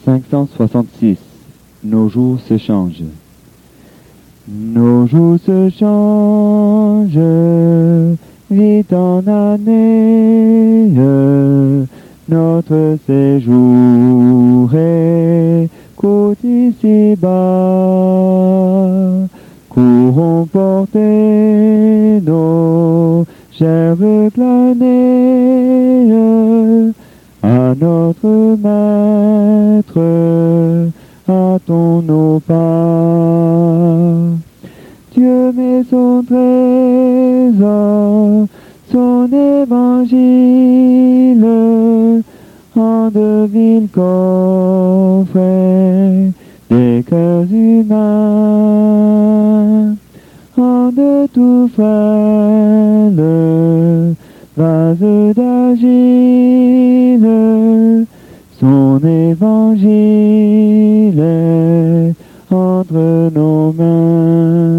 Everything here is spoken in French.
566. Nos jours se changent. Nos jours se changent, vite en année, notre séjour est court ici-bas. Courons porter nos germes glanées à notre Maître, hâtons nos pas. Dieu met son trésor, son évangile, en de vils coffrets des cœurs humains, en de tout frêles vases d'argile, son évangile est entre nos mains.